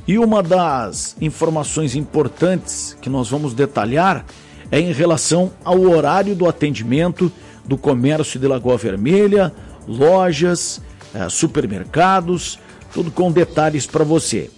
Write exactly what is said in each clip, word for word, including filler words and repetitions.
E uma das informações importantes que nós vamos detalhar é em relação ao horário do atendimento do comércio de Lagoa Vermelha, lojas, eh, supermercados, tudo com detalhes para você.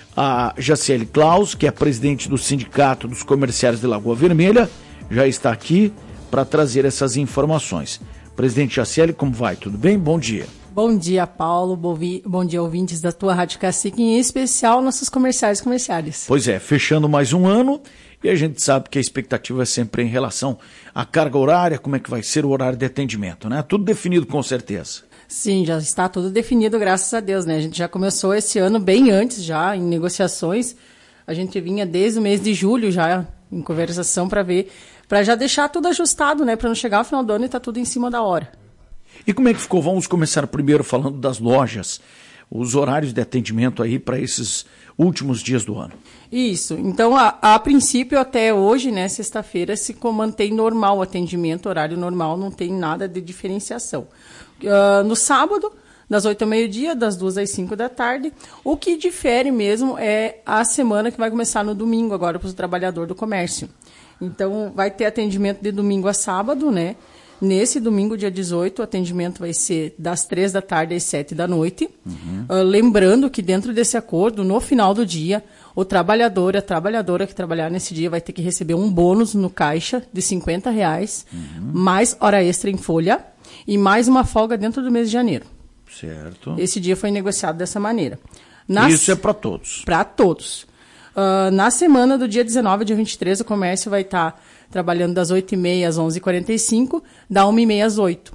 A Jaciele Klaus, que é presidente do Sindicato dos Comerciários de Lagoa Vermelha, já está aqui para trazer essas informações. Presidente Jaciele, como vai? Tudo bem? Bom dia. Bom dia, Paulo. Bom dia, ouvintes da tua Rádio Cacique, em especial nossos comerciários e comerciárias. Pois é, fechando mais um ano e a gente sabe que a expectativa é sempre em relação à carga horária, como é que vai ser o horário de atendimento, né? Tudo definido com certeza. Sim, já está tudo definido, graças a Deus, né? A gente já começou esse ano bem antes já, em negociações. A gente vinha desde o mês de julho já em conversação para ver, para já deixar tudo ajustado, né? Para não chegar ao final do ano e estar tá tudo em cima da hora. E como é que ficou? Vamos começar primeiro falando das lojas, os horários de atendimento aí para esses últimos dias do ano. Isso, então a, a princípio até hoje, né, sexta-feira, se mantém normal o atendimento, horário normal, não tem nada de diferenciação. Uh, no sábado, das oito ao meio-dia, das duas às cinco da tarde, o que difere mesmo é a semana que vai começar no domingo agora para o trabalhador do comércio. Então vai ter atendimento de domingo a sábado, né? Nesse domingo, dia dezoito, o atendimento vai ser das três da tarde às sete da noite. Uhum. Uh, lembrando que dentro desse acordo, no final do dia, o trabalhador, a trabalhadora que trabalhar nesse dia vai ter que receber um bônus no caixa de cinquenta reais, uhum. mais hora extra em folha e mais uma folga dentro do mês de janeiro. Certo. Esse dia foi negociado dessa maneira. Nas... Isso é para todos? Para todos. Uh, na semana do dia dezenove, dia vinte e três, o comércio vai estar... Tá trabalhando das oito e meia às onze e quarenta e cinco, da uma e meia às oito.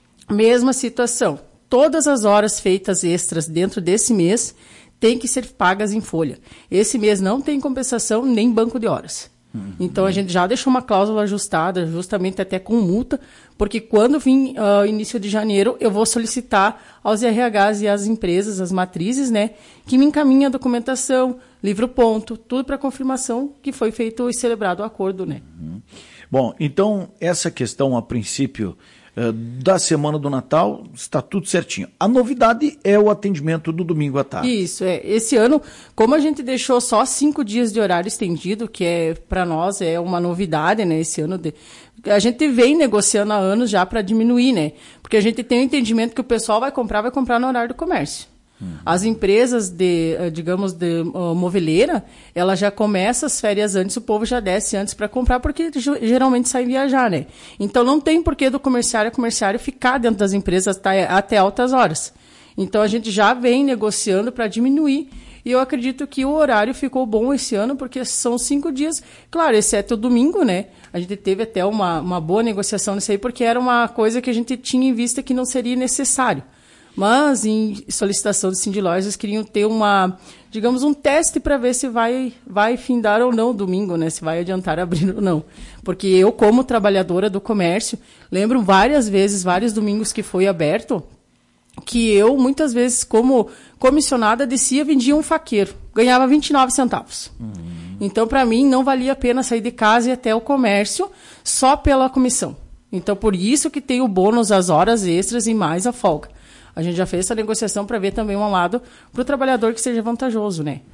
Mesma situação. Todas as horas feitas extras dentro desse mês têm que ser pagas em folha. Esse mês não tem compensação nem banco de horas. Uhum. Então, a gente já deixou uma cláusula ajustada, justamente até com multa, porque quando vir uh, início de janeiro, eu vou solicitar aos I R Hs e às empresas, as matrizes, né, que me encaminhem a documentação, livro ponto, tudo para confirmação que foi feito e celebrado o acordo, né. Uhum. Bom, então, essa questão, a princípio, uh, da semana do Natal, está tudo certinho. A novidade é o atendimento do domingo à tarde. Isso, é. Esse ano, como a gente deixou só cinco dias de horário estendido, que é, para nós, é uma novidade, né, esse ano, de... a gente vem negociando há anos já para diminuir, né, porque a gente tem o entendimento que o pessoal vai comprar, vai comprar no horário do comércio. As empresas de, digamos, de uh, moveleira, ela já começa as férias antes, o povo já desce antes para comprar, porque geralmente sai viajar, né? Então não tem porquê do comerciário a comerciário ficar dentro das empresas até, até altas horas. Então a gente já vem negociando para diminuir, e eu acredito que o horário ficou bom esse ano, porque são cinco dias, claro, exceto o domingo, né? A gente teve até uma, uma boa negociação nisso aí, porque era uma coisa que a gente tinha em vista que não seria necessário. Mas, em solicitação do Sindilóis, eles queriam ter uma, digamos, um teste para ver se vai, vai findar ou não o domingo, né? Se vai adiantar abrir ou não. Porque eu, como trabalhadora do comércio, lembro várias vezes, vários domingos que foi aberto, que eu, muitas vezes, como comissionada, descia, vendia um faqueiro. Ganhava vinte e nove centavos. Uhum. Então, para mim, não valia a pena sair de casa e ir até o comércio só pela comissão. Então, por isso que tem o bônus, as horas extras e mais a folga. A gente já fez essa negociação para ver também um lado para o trabalhador que seja vantajoso, né?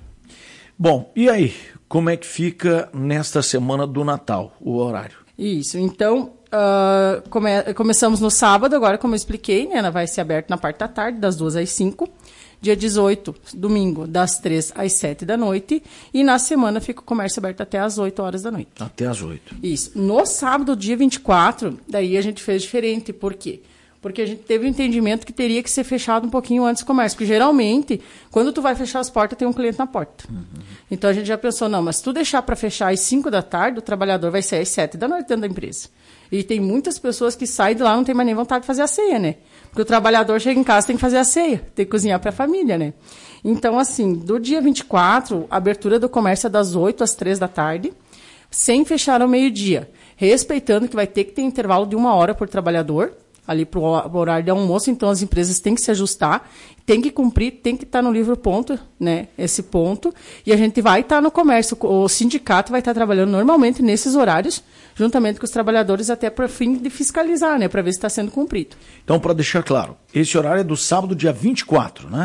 Bom, e aí? Como é que fica nesta semana do Natal, o horário? Isso, então, uh, come- começamos no sábado, agora como eu expliquei, né? Ela vai ser aberta na parte da tarde, das duas às cinco. Dia dezoito, domingo, das três às sete da noite. E na semana fica o comércio aberto até às oito horas da noite. Até às oito. Isso. No sábado, dia vinte e quatro, daí a gente fez diferente. Por quê? Porque a gente teve o entendimento que teria que ser fechado um pouquinho antes do comércio. Porque, geralmente, quando tu vai fechar as portas, tem um cliente na porta. Uhum. Então, a gente já pensou, não, mas se tu deixar para fechar às cinco da tarde, o trabalhador vai sair às sete da noite dentro da empresa. E tem muitas pessoas que saem de lá e não tem mais nem vontade de fazer a ceia, né? Porque o trabalhador chega em casa, tem que fazer a ceia, tem que cozinhar para a família, né? Então, assim, do dia vinte e quatro, a abertura do comércio é das oito às três da tarde, sem fechar ao meio-dia. Respeitando que vai ter que ter intervalo de uma hora por trabalhador, ali para o horário de almoço, então as empresas têm que se ajustar, tem que cumprir, tem que estar no livro ponto, né, esse ponto, e a gente vai estar no comércio, o sindicato vai estar trabalhando normalmente nesses horários, juntamente com os trabalhadores, até para fim de fiscalizar, né, para ver se está sendo cumprido. Então, para deixar claro, esse horário é do sábado, dia vinte e quatro, né? Que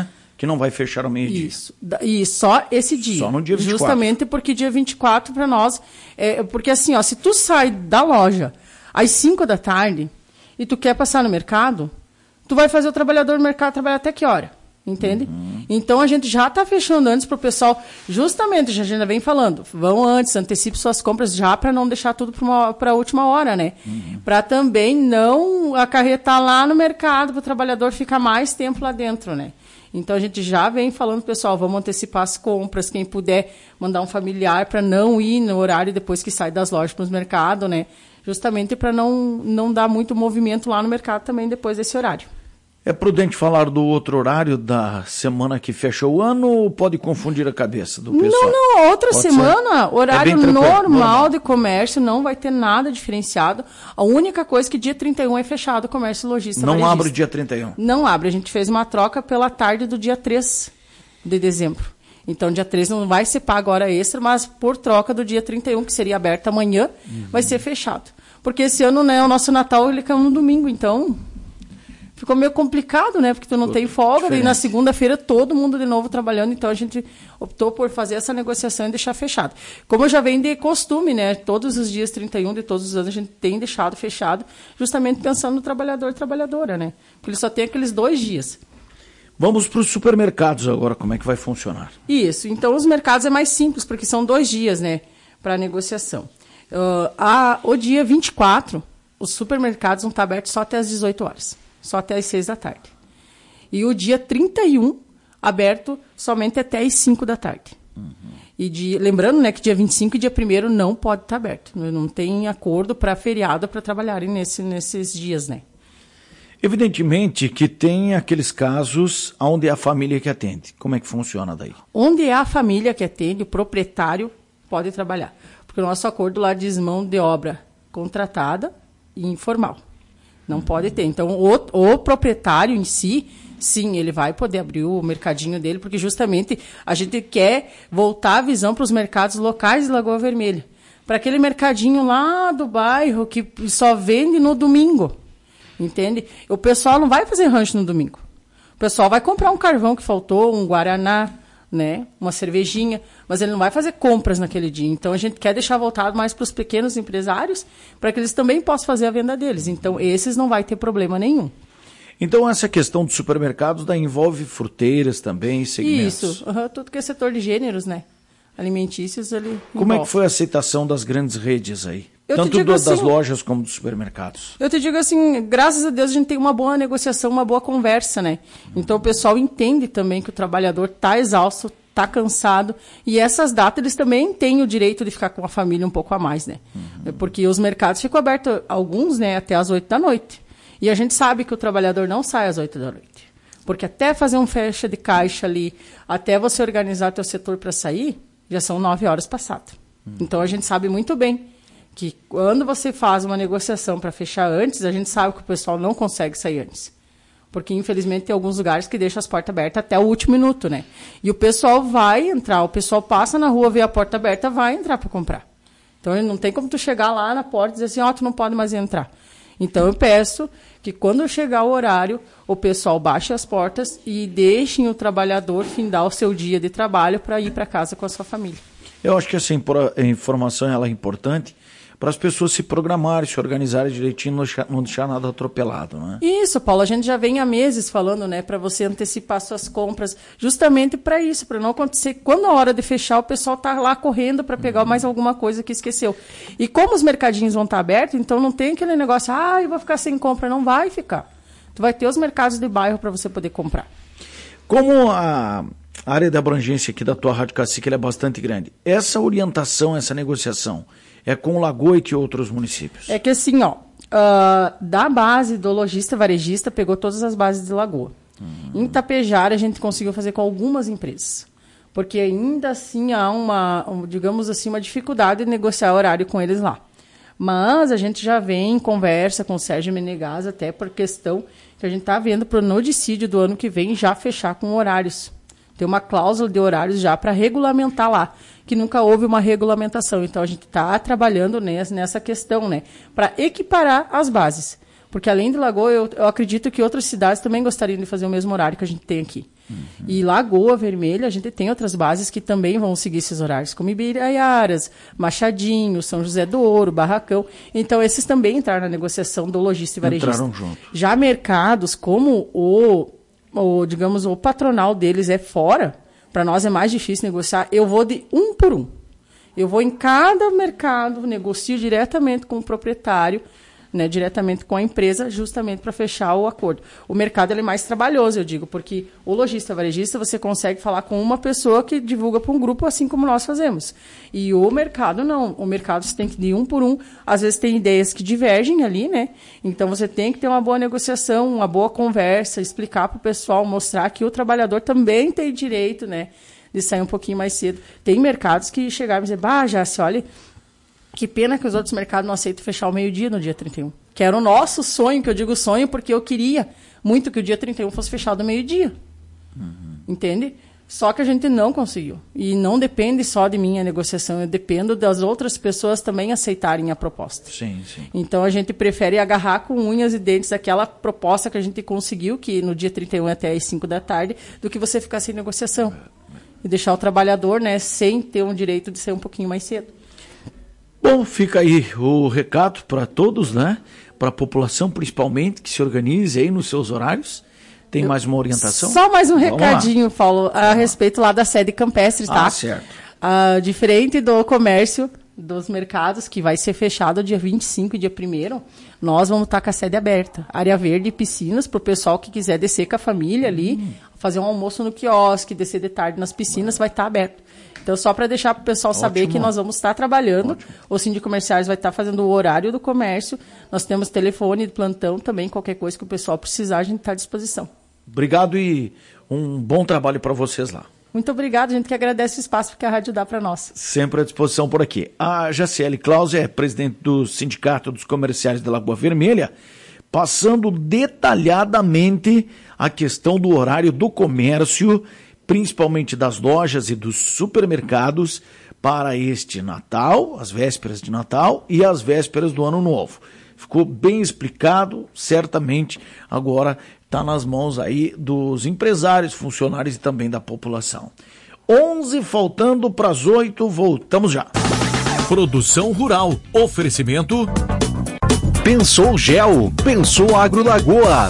que não vai fechar ao meio-dia. Isso. E só esse dia. Só no dia vinte e quatro. Justamente porque dia vinte e quatro para nós... É, porque assim, ó, se tu sai da loja às cinco da tarde e tu quer passar no mercado, tu vai fazer o trabalhador no mercado trabalhar até que hora? Entende? Uhum. Então, a gente já está fechando antes para o pessoal, justamente, a gente já vem falando, vão antes, antecipe suas compras já para não deixar tudo para a última hora, né? Uhum. Para também não acarretar lá no mercado, para o trabalhador ficar mais tempo lá dentro, né? Então, a gente já vem falando, pessoal, vamos antecipar as compras, quem puder mandar um familiar para não ir no horário depois que sai das lojas para os mercados, né? Justamente para não, não dar muito movimento lá no mercado também depois desse horário. É prudente falar do outro horário da semana que fecha o ano ou pode confundir a cabeça do pessoal? Não, não, outra pode semana, ser? Horário é normal, normal de comércio, não vai ter nada diferenciado. A única coisa é que dia trinta e um é fechado o comércio lojista. Não abre dia trinta e um? Não abre, a gente fez uma troca pela tarde do dia três de dezembro. Então, dia três não vai ser pago hora extra, mas por troca do dia trinta e um, que seria aberto amanhã, uhum. vai ser fechado. Porque esse ano, né, o nosso Natal, ele caiu no domingo, então... Ficou meio complicado, né? Porque tu não tem folga, e na segunda-feira todo mundo de novo trabalhando, então a gente optou por fazer essa negociação e deixar fechado. Como já vem de costume, né? Todos os dias trinta e um de todos os anos a gente tem deixado fechado, justamente pensando no trabalhador e trabalhadora, né? Porque ele só tem aqueles dois dias. Vamos para os supermercados agora, como é que vai funcionar? Isso, então os mercados é mais simples, porque são dois dias, né? Para negociação. Uh, a, o dia vinte e quatro, os supermercados vão estar abertos só até às dezoito horas. Só até às seis da tarde. E o dia trinta e um, aberto somente até às cinco da tarde. Uhum. E de, lembrando, né, que dia vinte e cinco e dia primeiro não pode estar aberto. Não tem acordo para feriado para trabalharem nesse, nesses dias, né? Evidentemente que tem aqueles casos onde é a família que atende. Como é que funciona daí? Onde é a família que atende, o proprietário pode trabalhar. Porque o nosso acordo lá diz mão de obra contratada e informal. Não pode ter. Então, o, o proprietário em si, sim, ele vai poder abrir o mercadinho dele, porque justamente a gente quer voltar a visão para os mercados locais de Lagoa Vermelha. Para aquele mercadinho lá do bairro que só vende no domingo. Entende? O pessoal não vai fazer rancho no domingo. O pessoal vai comprar um carvão que faltou, um guaraná, né, uma cervejinha, mas ele não vai fazer compras naquele dia. Então, a gente quer deixar voltado mais para os pequenos empresários, para que eles também possam fazer a venda deles. Então, esses não vai ter problema nenhum. Então, essa questão dos supermercados daí envolve fruteiras também, segmentos? Isso, uhum, tudo que é setor de gêneros, né, alimentícios, ele Como envolve. É que foi a aceitação das grandes redes aí? Eu Tanto do, assim, das lojas como dos supermercados. Eu te digo assim, graças a Deus a gente tem uma boa negociação, uma boa conversa, né? Então o pessoal entende também que o trabalhador está exausto, está cansado, e essas datas eles também têm o direito de ficar com a família um pouco a mais, né? Uhum. Porque os mercados ficam abertos, alguns, né, até às oito da noite. E a gente sabe que o trabalhador não sai às oito da noite. Porque até fazer um fecha de caixa ali, até você organizar teu setor para sair, já são nove horas passadas. Uhum. Então a gente sabe muito bem que quando você faz uma negociação para fechar antes, a gente sabe que o pessoal não consegue sair antes. Porque, infelizmente, tem alguns lugares que deixam as portas abertas até o último minuto, né? E o pessoal vai entrar, o pessoal passa na rua, vê a porta aberta, vai entrar para comprar. Então, não tem como tu chegar lá na porta e dizer assim, ó, oh, tu não pode mais entrar. Então, eu peço que quando chegar o horário, o pessoal baixe as portas e deixem o trabalhador findar o seu dia de trabalho para ir para casa com a sua família. Eu acho que essa informação ela é importante para as pessoas se programarem, se organizarem direitinho, não deixar, não deixar nada atropelado, né? Isso, Paulo, a gente já vem há meses falando, né, para você antecipar suas compras, justamente para isso, para não acontecer, quando a hora de fechar, o pessoal tá lá correndo para pegar uhum. mais alguma coisa que esqueceu. E como os mercadinhos vão estar abertos, então não tem aquele negócio, ah, eu vou ficar sem compra, não vai ficar. Tu vai ter os mercados de bairro para você poder comprar. Como a área de abrangência aqui da tua Rádio Cacique ela é bastante grande, essa orientação, essa negociação, é com Lagoa e que outros municípios? É que assim, ó, uh, da base do lojista varejista, pegou todas as bases de Lagoa. Uhum. Em Tapejara, a gente conseguiu fazer com algumas empresas. Porque ainda assim há uma, digamos assim, uma dificuldade de negociar horário com eles lá. Mas a gente já vem em conversa com o Sérgio Menegas, até por questão que a gente está vendo para o nodicídio do ano que vem já fechar com horários. Tem uma cláusula de horários já para regulamentar lá, que nunca houve uma regulamentação. Então, a gente está trabalhando nessa questão, né, para equiparar as bases. Porque, além de Lagoa, eu, eu acredito que outras cidades também gostariam de fazer o mesmo horário que a gente tem aqui. Uhum. E Lagoa Vermelha, a gente tem outras bases que também vão seguir esses horários, como Ibiraiaras, Machadinho, São José do Ouro, Barracão. Então, esses também entraram na negociação do lojista e varejista. Entraram junto. Já mercados, como o, o, digamos, o patronal deles é fora, para nós é mais difícil negociar, eu vou de um por um. Eu vou em cada mercado, negocio diretamente com o proprietário, né, diretamente com a empresa, justamente para fechar o acordo. O mercado ele é mais trabalhoso, eu digo, porque o lojista varejista você consegue falar com uma pessoa que divulga para um grupo, assim como nós fazemos. E o mercado não. O mercado você tem que ir de um por um. Às vezes tem ideias que divergem ali, né? Então você tem que ter uma boa negociação, uma boa conversa, explicar para o pessoal, mostrar que o trabalhador também tem direito, né, de sair um pouquinho mais cedo. Tem mercados que chegaram e dizer, bah, já se olha, que pena que os outros mercados não aceitam fechar o meio-dia no dia trinta e um. Que era o nosso sonho, que eu digo sonho, porque eu queria muito que o dia trinta e um fosse fechado ao meio-dia. Uhum. Entende? Só que a gente não conseguiu. E não depende só de mim a negociação, eu dependo das outras pessoas também aceitarem a proposta. Sim, sim. Então a gente prefere agarrar com unhas e dentes aquela proposta que a gente conseguiu, que no dia trinta e um é até às cinco da tarde, do que você ficar sem negociação. E deixar o trabalhador, né, sem ter um direito de sair um pouquinho mais cedo. Bom, fica aí o recado para todos, né? Para a população, principalmente, que se organize aí nos seus horários. Tem Eu, mais uma orientação? Só mais um Vamos recadinho, lá. Paulo, a Vamos respeito lá da sede campestre, tá? Ah, certo. Ah, diferente do comércio, dos mercados, que vai ser fechado dia vinte e cinco e dia primeiro, nós vamos estar com a sede aberta. Área verde e piscinas, para o pessoal que quiser descer com a família ali, hum. fazer um almoço no quiosque, descer de tarde nas piscinas, vai estar aberto. Então, só para deixar para o pessoal Ótimo. saber que nós vamos estar trabalhando. Ótimo. O Síndico Comerciais vai estar fazendo o horário do comércio. Nós temos telefone de plantão também, qualquer coisa que o pessoal precisar, a gente está à disposição. Obrigado e um bom trabalho para vocês lá. Muito obrigado, a gente que agradece o espaço que a rádio dá para nós. Sempre à disposição por aqui. A Jaciele Claus é presidente do Sindicato dos Comerciários de Lagoa Vermelha, passando detalhadamente a questão do horário do comércio, principalmente das lojas e dos supermercados, para este Natal, as vésperas de Natal e as vésperas do Ano Novo. Ficou bem explicado, certamente agora está nas mãos aí dos empresários, funcionários e também da população. onze faltando para as oito, voltamos já. Produção Rural, oferecimento... Pensou Gel, pensou Agro Lagoa,